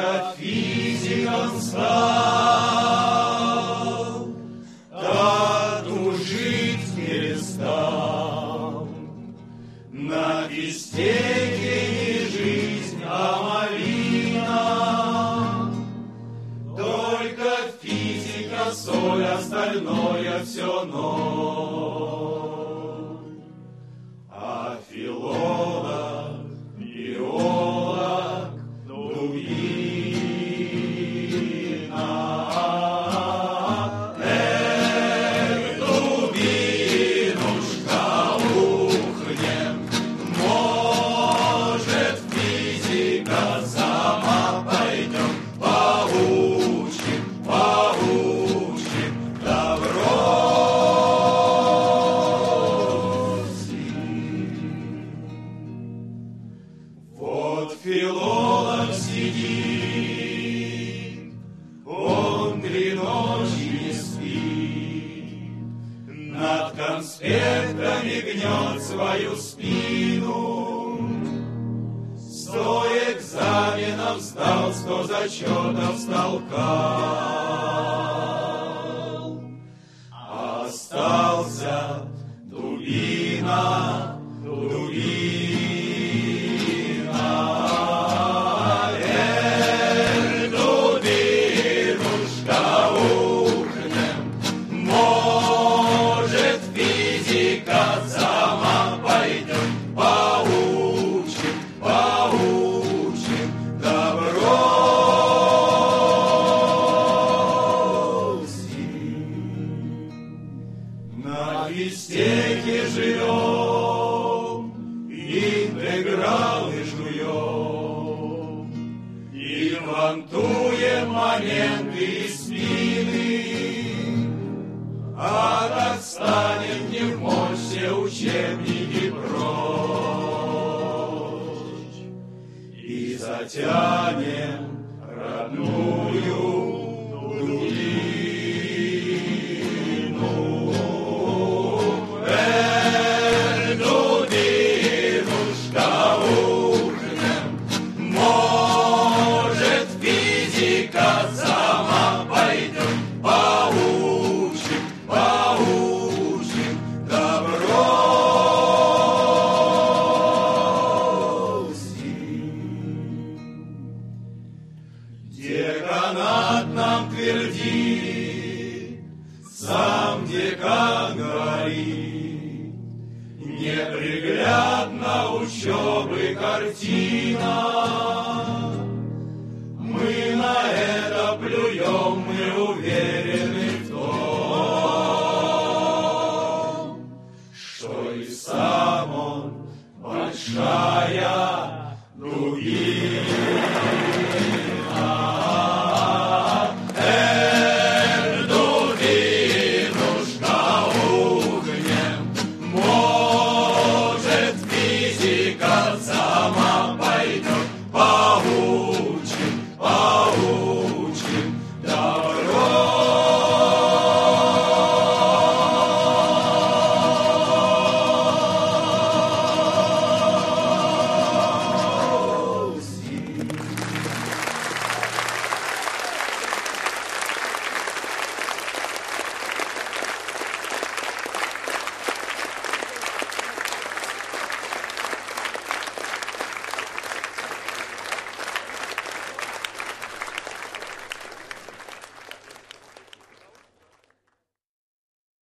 Только физиком стал, тату жить перестал. На физтехе не жизнь, а малина. Только физика, соль, остальное все ноль. А филолог, биолог, дубина. Дубинушка, ухнем, может, физика сама пойдем, поучим, поучим, добро. Вот филолог сидит, он 3 ночи не спит, над конспектами гнет свою спину. 100 экзаменов сдал, 100 зачетов столкал. Остался дубина, дубина. Дубинушка, ухнем, может, физика сама пойдем, поучим, поучим, добро. На физтехе живет